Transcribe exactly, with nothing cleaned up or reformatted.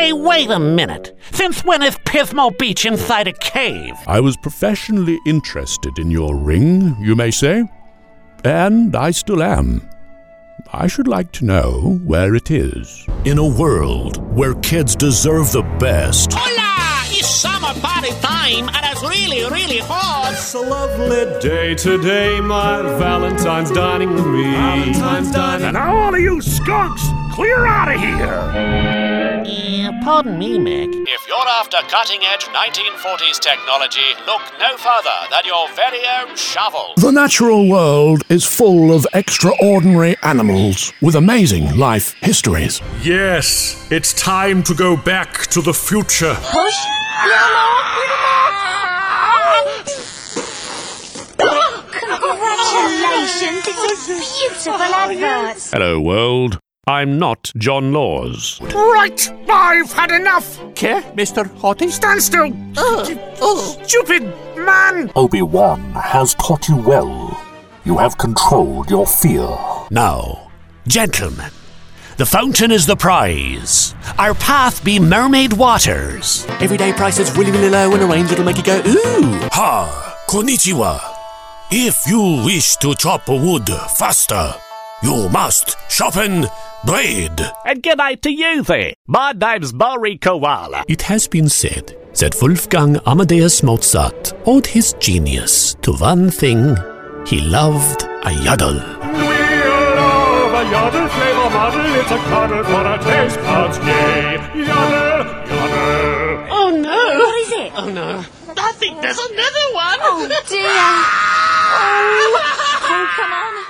Hey, wait a minute. Since when is Pismo Beach inside a cave? I was professionally interested in your ring, you may say. And I still am. I should like to know where it is. In a world where kids deserve the best. Hola! It's summer party time, and it's really, really hot. It's a lovely day today, my Valentine's dining with me. Valentine's dining. And now all of you skunks, clear out of here! Yeah, pardon me, Mick. If you're after cutting-edge nineteen forties technology, look no further than your very own shovel. The natural world is full of extraordinary animals with amazing life histories. Yes, it's time to go back to the future. Push. Congratulations, it's a beautiful advert. Hello, world. I'm not John Laws. Right, I've had enough. Care, Mister Hottie? Stand still. Uh, uh. Stupid man. Obi-Wan has taught you well. You have controlled your fear. Now, gentlemen, the fountain is the prize. Our path be mermaid waters. Everyday prices really, really low, and a range that'll make you go, ooh. Ha! Konnichiwa. If you wish to chop wood faster, you must sharpen blade. And good night to you there. My name's Maury Koala. It has been said that Wolfgang Amadeus Mozart owed his genius to one thing. He loved a yodel. We love a yodel flavor model. It's a cuddle for our taste buds. Yay! Yodel, yodel. Oh no! What is it? Oh no. I think there's another one. Oh dear. Oh, oh come on.